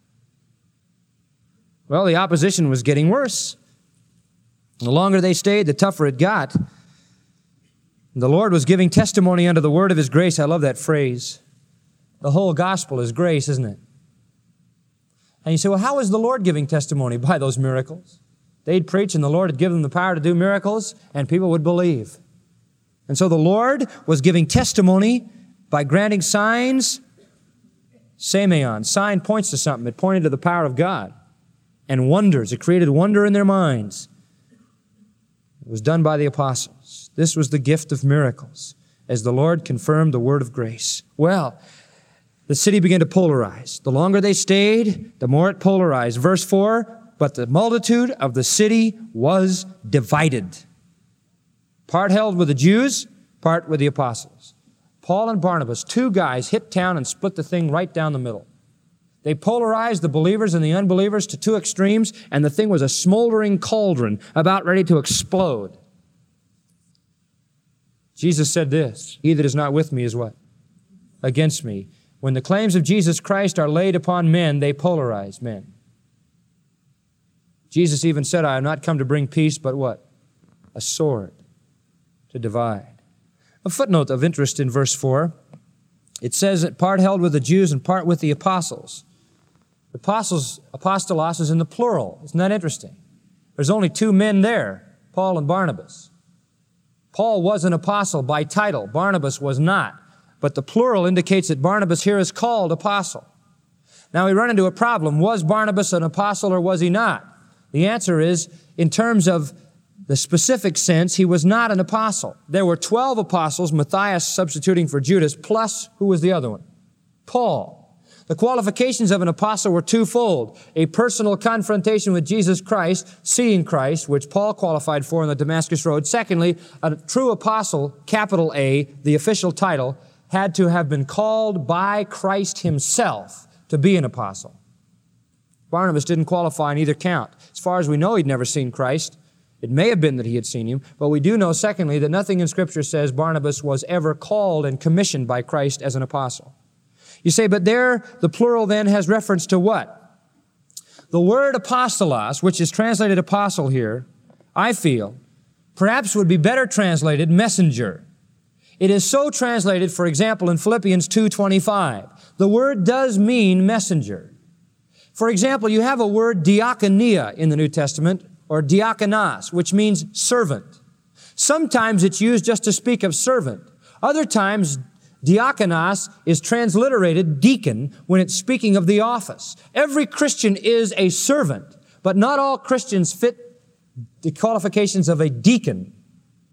Well, the opposition was getting worse. The longer they stayed, the tougher it got. The Lord was giving testimony unto the word of His grace. I love that phrase. The whole gospel is grace, isn't it? And you say, well, how is the Lord giving testimony? By those miracles. They'd preach and the Lord had given them the power to do miracles and people would believe. And so the Lord was giving testimony by granting signs. Semeion. Sign points to something. It pointed to the power of God. And wonders. It created wonder in their minds. It was done by the apostles. This was the gift of miracles as the Lord confirmed the word of grace. Well, the city began to polarize. The longer they stayed, the more it polarized. Verse four, but the multitude of the city was divided. Part held with the Jews, part with the apostles. Paul and Barnabas, two guys, hit town and split the thing right down the middle. They polarized the believers and the unbelievers to two extremes, and the thing was a smoldering cauldron about ready to explode. Jesus said this, he that is not with me is what? Against me. When the claims of Jesus Christ are laid upon men, they polarize men. Jesus even said, I have not come to bring peace, but what? A sword to divide. A footnote of interest in verse four. It says that part held with the Jews and part with the apostles. The apostles, apostolos is in the plural. Isn't that interesting? There's only two men there, Paul and Barnabas. Paul was an apostle by title. Barnabas was not. But the plural indicates that Barnabas here is called apostle. Now we run into a problem. Was Barnabas an apostle or was he not? The answer is, in terms of the specific sense, he was not an apostle. There were twelve apostles, Matthias substituting for Judas, plus, who was the other one? Paul. The qualifications of an apostle were twofold. A personal confrontation with Jesus Christ, seeing Christ, which Paul qualified for on the Damascus Road. Secondly, a true apostle, capital A, the official title, had to have been called by Christ Himself to be an apostle. Barnabas didn't qualify in either count. As far as we know, he'd never seen Christ. It may have been that he had seen Him, but we do know, secondly, that nothing in Scripture says Barnabas was ever called and commissioned by Christ as an apostle. You say, but there, the plural then has reference to what? The word apostolos, which is translated apostle here, I feel, perhaps would be better translated messenger. It is so translated, for example, in Philippians two twenty-five. The word does mean messenger. For example, you have a word diakonia in the New Testament, or diakonos, which means servant. Sometimes it's used just to speak of servant. Other times, diakonos is transliterated deacon when it's speaking of the office. Every Christian is a servant, but not all Christians fit the qualifications of a deacon.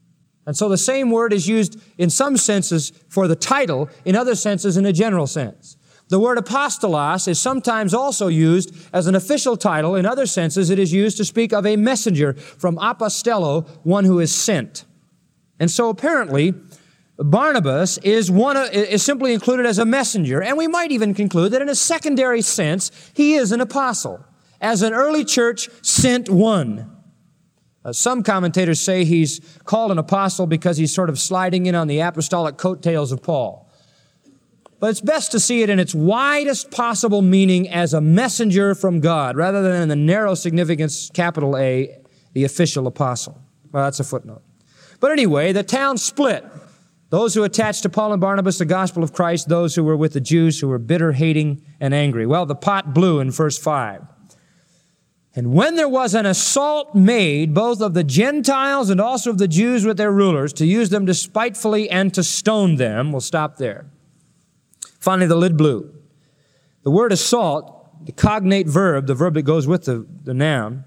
And so the same word is used in some senses for the title, in other senses in a general sense. The word apostolos is sometimes also used as an official title. In other senses, it is used to speak of a messenger, from apostello, one who is sent. And so apparently, Barnabas is one of, is simply included as a messenger, and we might even conclude that in a secondary sense, he is an apostle, as an early church sent one. Uh, some commentators say he's called an apostle because he's sort of sliding in on the apostolic coattails of Paul. But it's best to see it in its widest possible meaning as a messenger from God, rather than in the narrow significance, capital A, the official apostle. Well, that's a footnote. But anyway, the town split. Those who attached to Paul and Barnabas the gospel of Christ, those who were with the Jews who were bitter, hating, and angry. Well, the pot blew in verse five. And when there was an assault made, both of the Gentiles and also of the Jews with their rulers, to use them despitefully and to stone them, we'll stop there. Finally, the lid blew. The word assault, the cognate verb, the verb that goes with the, the noun,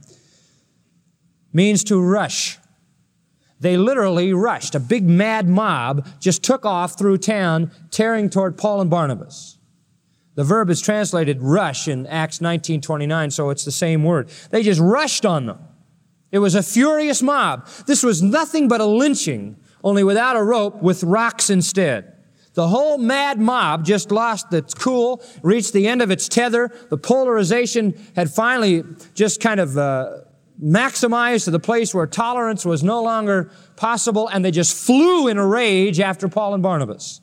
means to rush. They literally rushed. A big mad mob just took off through town, tearing toward Paul and Barnabas. The verb is translated rush in Acts nineteen twenty-nine, so it's the same word. They just rushed on them. It was a furious mob. This was nothing but a lynching, only without a rope, with rocks instead. The whole mad mob just lost its cool, reached the end of its tether. The polarization had finally just kind of uh, maximized to the place where tolerance was no longer possible, and they just flew in a rage after Paul and Barnabas.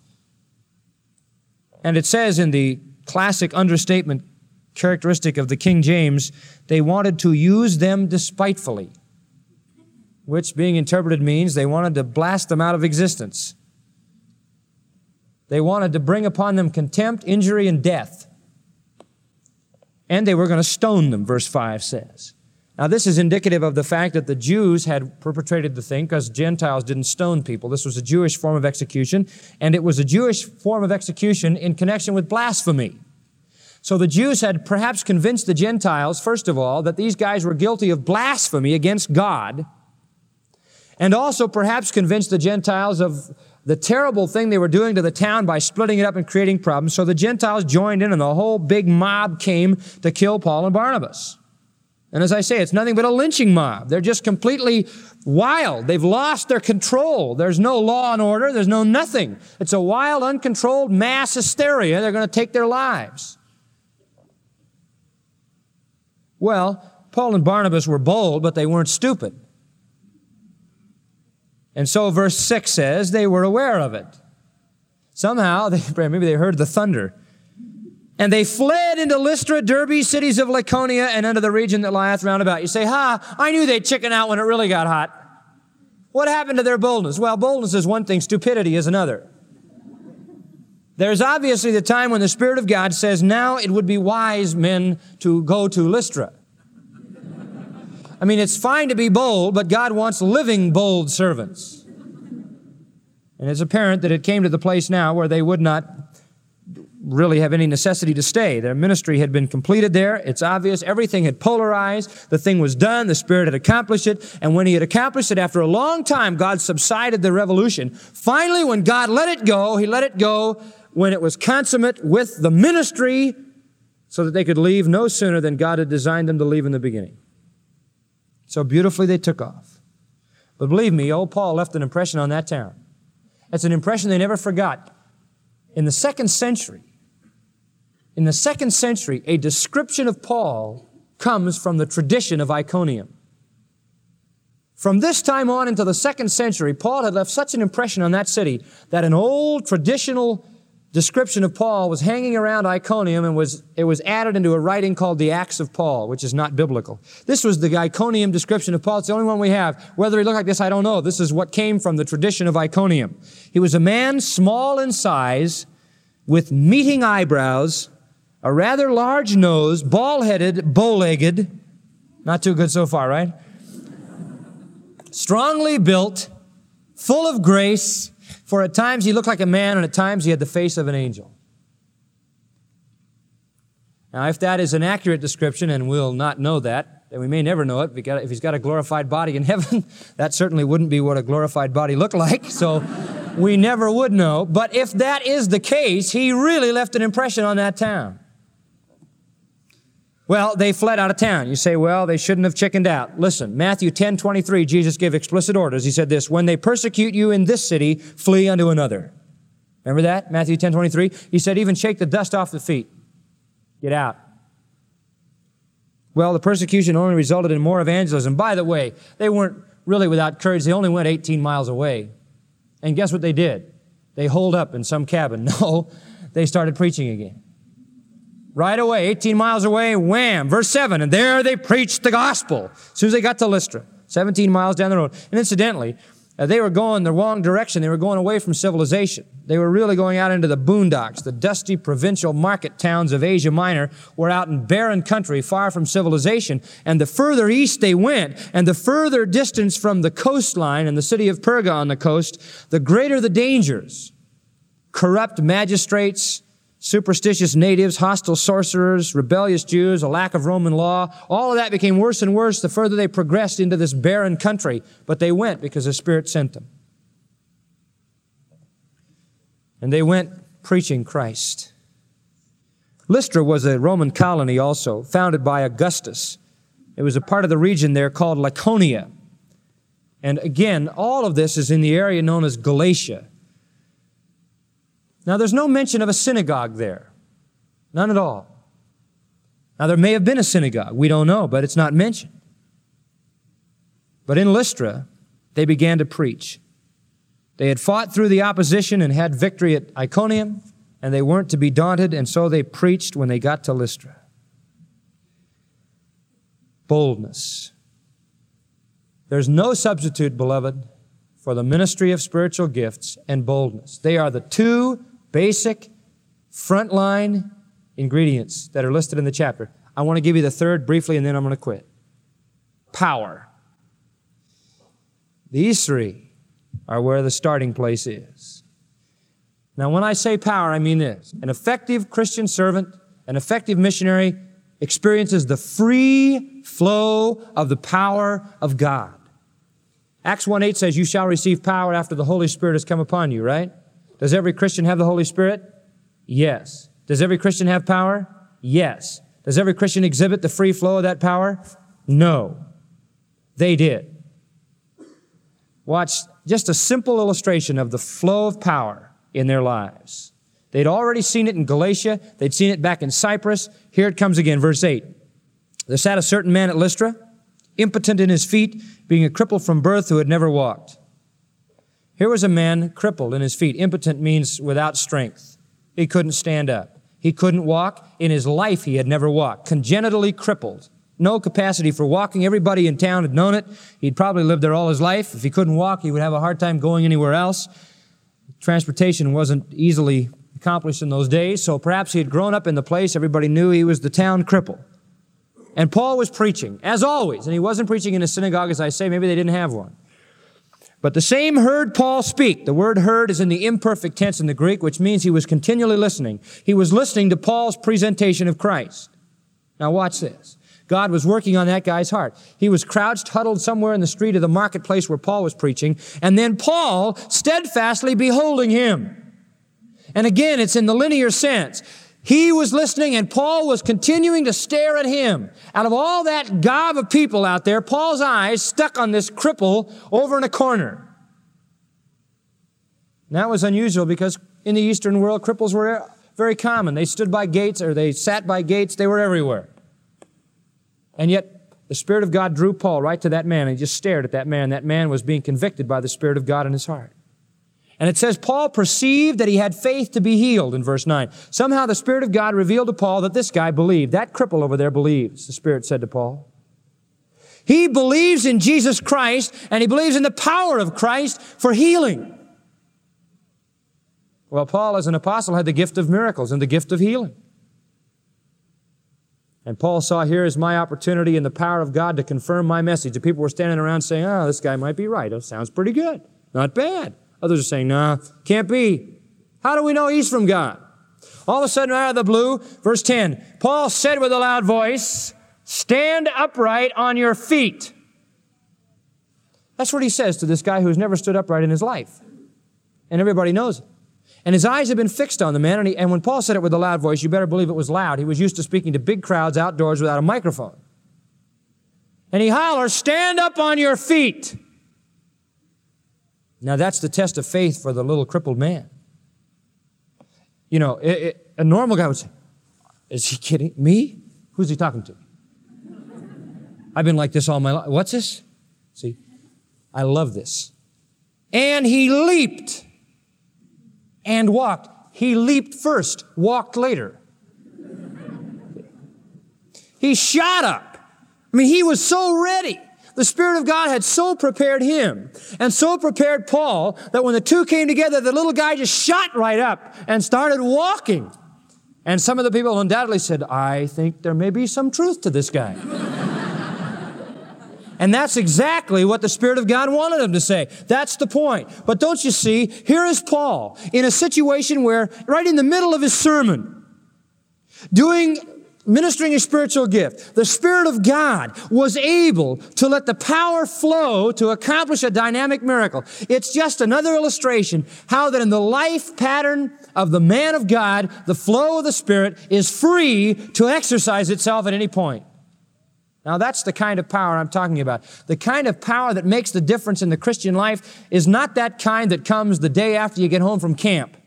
And it says in the classic understatement characteristic of the King James, they wanted to use them despitefully, which being interpreted means they wanted to blast them out of existence. They wanted to bring upon them contempt, injury, and death. And they were going to stone them, verse five says. Now, this is indicative of the fact that the Jews had perpetrated the thing because Gentiles didn't stone people. This was a Jewish form of execution, and it was a Jewish form of execution in connection with blasphemy. So the Jews had perhaps convinced the Gentiles, first of all, that these guys were guilty of blasphemy against God, and also perhaps convinced the Gentiles of the terrible thing they were doing to the town by splitting it up and creating problems. So the Gentiles joined in, and the whole big mob came to kill Paul and Barnabas. And as I say, it's nothing but a lynching mob. They're just completely wild. They've lost their control. There's no law and order. There's no nothing. It's a wild, uncontrolled mass hysteria. They're going to take their lives. Well, Paul and Barnabas were bold, but they weren't stupid. And so verse six says they were aware of it. Somehow, they, maybe they heard the thunder. And they fled into Lystra, Derbe, cities of Laconia, and unto the region that lieth round about. You say, ha, I knew they'd chicken out when it really got hot. What happened to their boldness? Well, boldness is one thing, stupidity is another. There's obviously the time when the Spirit of God says, now it would be wise, men, to go to Lystra. I mean, it's fine to be bold, but God wants living, bold servants. And it's apparent that it came to the place now where they would not really have any necessity to stay. Their ministry had been completed there. It's obvious. Everything had polarized. The thing was done. The Spirit had accomplished it. And when He had accomplished it, after a long time, God subsided the revolution. Finally, when God let it go, He let it go when it was consummate with the ministry so that they could leave no sooner than God had designed them to leave in the beginning. So beautifully they took off. But believe me, old Paul left an impression on that town. It's an impression they never forgot. In the second century, in the second century, a description of Paul comes from the tradition of Iconium. From this time on into the second century, Paul had left such an impression on that city that an old traditional description of Paul was hanging around Iconium, and was it was added into a writing called the Acts of Paul, which is not biblical. This was the Iconium description of Paul. It's the only one we have. Whether he looked like this, I don't know. This is what came from the tradition of Iconium. He was a man small in size, with meeting eyebrows, a rather large nose, bald-headed, bow-legged. Not too good so far, right? Strongly built, full of grace, for at times he looked like a man, and at times he had the face of an angel. Now, if that is an accurate description, and we'll not know that, And we may never know it. If, he got, if he's got a glorified body in heaven, that certainly wouldn't be what a glorified body looked like. So we never would know. But if that is the case, he really left an impression on that town. Well, they fled out of town. You say, well, they shouldn't have chickened out. Listen, Matthew ten twenty-three, Jesus gave explicit orders. He said this, when they persecute you in this city, flee unto another. Remember that? Matthew ten twenty-three. He said, even shake the dust off the feet. Get out. Well, the persecution only resulted in more evangelism. By the way, they weren't really without courage. They only went eighteen miles away. And guess what they did? They holed up in some cabin. No, they started preaching again. Right away, eighteen miles away, wham, verse seven, and there they preached the gospel. As soon as they got to Lystra, seventeen miles down the road. And incidentally, Uh, they were going the wrong direction. They were going away from civilization. They were really going out into the boondocks. The dusty provincial market towns of Asia Minor were out in barren country, far from civilization. And the further east they went, and the further distance from the coastline and the city of Perga on the coast, the greater the dangers. Corrupt magistrates, superstitious natives, hostile sorcerers, rebellious Jews, a lack of Roman law. All of that became worse and worse the further they progressed into this barren country. But they went because the Spirit sent them. And they went preaching Christ. Lystra was a Roman colony also, founded by Augustus. It was a part of the region there called Laconia. And again, all of this is in the area known as Galatia. Now, there's no mention of a synagogue there. None at all. Now, there may have been a synagogue. We don't know, but it's not mentioned. But in Lystra, they began to preach. They had fought through the opposition and had victory at Iconium, and they weren't to be daunted, and so they preached when they got to Lystra. Boldness. There's no substitute, beloved, for the ministry of spiritual gifts and boldness. They are the two basic frontline ingredients that are listed in the chapter. I want to give you the third briefly, and then I'm going to quit. Power. These three are where the starting place is. Now, when I say power, I mean this. An effective Christian servant, an effective missionary experiences the free flow of the power of God. Acts one eight says, you shall receive power after the Holy Spirit has come upon you, right? Does every Christian have the Holy Spirit? Yes. Does every Christian have power? Yes. Does every Christian exhibit the free flow of that power? No. They did. Watch just a simple illustration of the flow of power in their lives. They'd already seen it in Galatia. They'd seen it back in Cyprus. Here it comes again, verse eight. There sat a certain man at Lystra, impotent in his feet, being a cripple from birth who had never walked. Here was a man crippled in his feet. Impotent means without strength. He couldn't stand up. He couldn't walk. In his life, he had never walked. Congenitally crippled. No capacity for walking. Everybody in town had known it. He'd probably lived there all his life. If he couldn't walk, he would have a hard time going anywhere else. Transportation wasn't easily accomplished in those days, so perhaps he had grown up in the place. Everybody knew he was the town cripple. And Paul was preaching, as always. And he wasn't preaching in a synagogue, as I say. Maybe they didn't have one. But the same heard Paul speak. The word heard is in the imperfect tense in the Greek, which means he was continually listening. He was listening to Paul's presentation of Christ. Now watch this. God was working on that guy's heart. He was crouched, huddled somewhere in the street of the marketplace where Paul was preaching, and then Paul steadfastly beholding him. And again, it's in the linear sense. He was listening, and Paul was continuing to stare at him. Out of all that gob of people out there, Paul's eyes stuck on this cripple over in a corner. And that was unusual because in the Eastern world, cripples were very common. They stood by gates, or they sat by gates. They were everywhere. And yet, the Spirit of God drew Paul right to that man, and he just stared at that man. That man was being convicted by the Spirit of God in his heart. And it says, Paul perceived that he had faith to be healed in verse nine. Somehow the Spirit of God revealed to Paul that this guy believed. That cripple over there believes, the Spirit said to Paul. He believes in Jesus Christ, and he believes in the power of Christ for healing. Well, Paul, as an apostle, had the gift of miracles and the gift of healing. And Paul saw, here is my opportunity and the power of God to confirm my message. The people were standing around saying, oh, this guy might be right. It sounds pretty good. Not bad. Others are saying, nah, can't be. How do we know he's from God? All of a sudden, out of the blue, verse ten, Paul said with a loud voice, stand upright on your feet. That's what he says to this guy who's never stood upright in his life. And everybody knows it. And his eyes have been fixed on the man. And, he, and when Paul said it with a loud voice, you better believe it was loud. He was used to speaking to big crowds outdoors without a microphone. And he hollers, stand up on your feet. Now that's the test of faith for the little crippled man. You know, it, it, a normal guy would say, is he kidding? Me? Who's he talking to? I've been like this all my life. What's this? See, I love this. And he leaped and walked. He leaped first, walked later. He shot up. I mean, he was so ready. The Spirit of God had so prepared him and so prepared Paul that when the two came together, the little guy just shot right up and started walking. And some of the people undoubtedly said, I think there may be some truth to this guy. And that's exactly what the Spirit of God wanted him to say. That's the point. But don't you see, here is Paul in a situation where, right in the middle of his sermon, doing, ministering a spiritual gift, the Spirit of God was able to let the power flow to accomplish a dynamic miracle. It's just another illustration how that in the life pattern of the man of God, the flow of the Spirit is free to exercise itself at any point. Now, that's the kind of power I'm talking about. The kind of power that makes the difference in the Christian life is not that kind that comes the day after you get home from camp.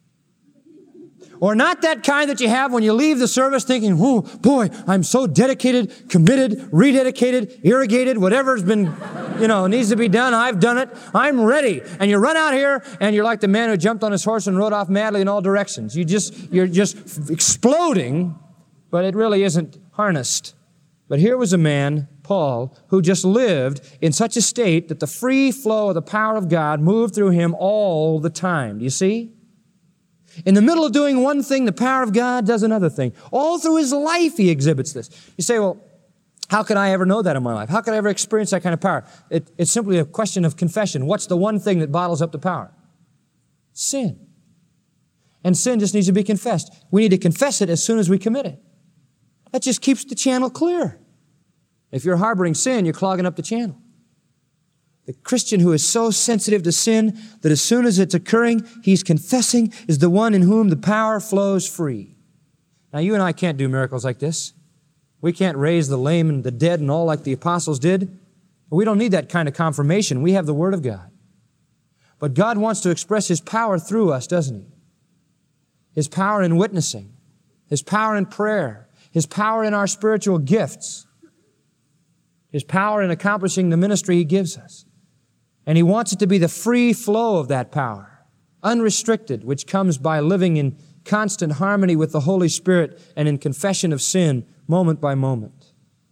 Or not that kind that you have when you leave the service thinking, oh, boy, I'm so dedicated, committed, rededicated, irrigated, whatever's been, you know, needs to be done, I've done it, I'm ready. And you run out here and you're like the man who jumped on his horse and rode off madly in all directions. You just, you're just exploding, but it really isn't harnessed. But here was a man, Paul, who just lived in such a state that the free flow of the power of God moved through him all the time. Do you see? In the middle of doing one thing, the power of God does another thing. All through his life, he exhibits this. You say, well, how could I ever know that in my life? How could I ever experience that kind of power? It, it's simply a question of confession. What's the one thing that bottles up the power? Sin. And sin just needs to be confessed. We need to confess it as soon as we commit it. That just keeps the channel clear. If you're harboring sin, you're clogging up the channel. The Christian who is so sensitive to sin that as soon as it's occurring, he's confessing is the one in whom the power flows free. Now, you and I can't do miracles like this. We can't raise the lame and the dead and all like the apostles did. We don't need that kind of confirmation. We have the Word of God. But God wants to express His power through us, doesn't He? His power in witnessing, His power in prayer, His power in our spiritual gifts, His power in accomplishing the ministry He gives us. And He wants it to be the free flow of that power, unrestricted, which comes by living in constant harmony with the Holy Spirit and in confession of sin moment by moment.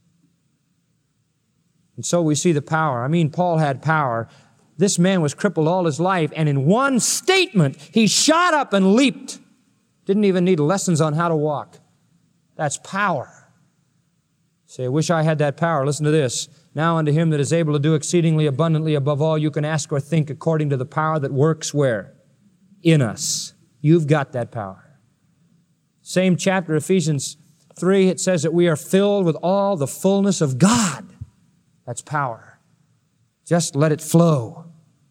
And so we see the power. I mean, Paul had power. This man was crippled all his life, and in one statement, he shot up and leaped. Didn't even need lessons on how to walk. That's power. Say, I wish I had that power. Listen to this. Now unto Him that is able to do exceedingly abundantly above all you can ask or think according to the power that works where? In us. You've got that power. Same chapter, Ephesians three, it says that we are filled with all the fullness of God. That's power. Just let it flow.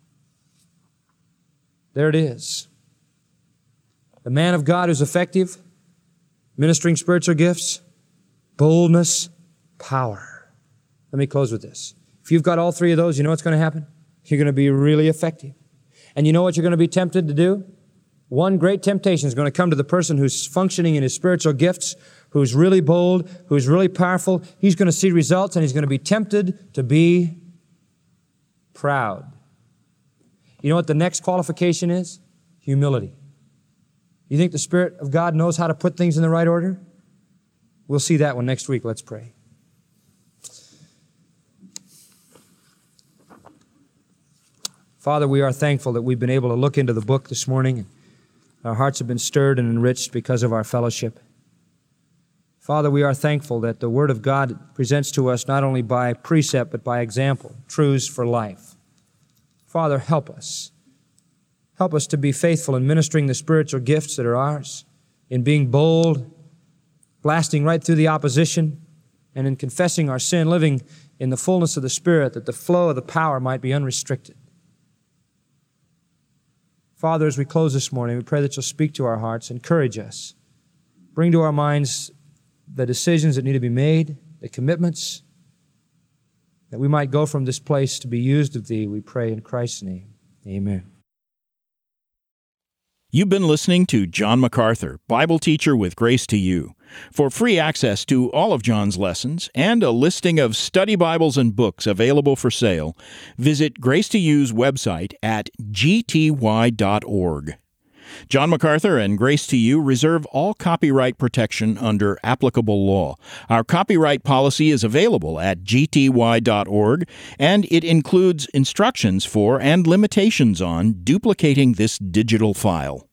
There it is. The man of God who's effective, ministering spiritual gifts, boldness, power. Let me close with this. If you've got all three of those, you know what's going to happen? You're going to be really effective. And you know what you're going to be tempted to do? One great temptation is going to come to the person who's functioning in his spiritual gifts, who's really bold, who's really powerful. He's going to see results and he's going to be tempted to be proud. You know what the next qualification is? Humility. You think the Spirit of God knows how to put things in the right order? We'll see that one next week. Let's pray. Father, we are thankful that we've been able to look into the book this morning, and our hearts have been stirred and enriched because of our fellowship. Father, we are thankful that the Word of God presents to us not only by precept but by example, truths for life. Father, help us. Help us to be faithful in ministering the spiritual gifts that are ours, in being bold, blasting right through the opposition, and in confessing our sin, living in the fullness of the Spirit, that the flow of the power might be unrestricted. Father, as we close this morning, we pray that you'll speak to our hearts, encourage us, bring to our minds the decisions that need to be made, the commitments, that we might go from this place to be used of Thee, we pray in Christ's name. Amen. You've been listening to John MacArthur, Bible teacher with Grace to You. For free access to all of John's lessons and a listing of study Bibles and books available for sale, visit Grace to You's website at g t y dot org. John MacArthur and Grace to You reserve all copyright protection under applicable law. Our copyright policy is available at g t y dot org, and it includes instructions for and limitations on duplicating this digital file.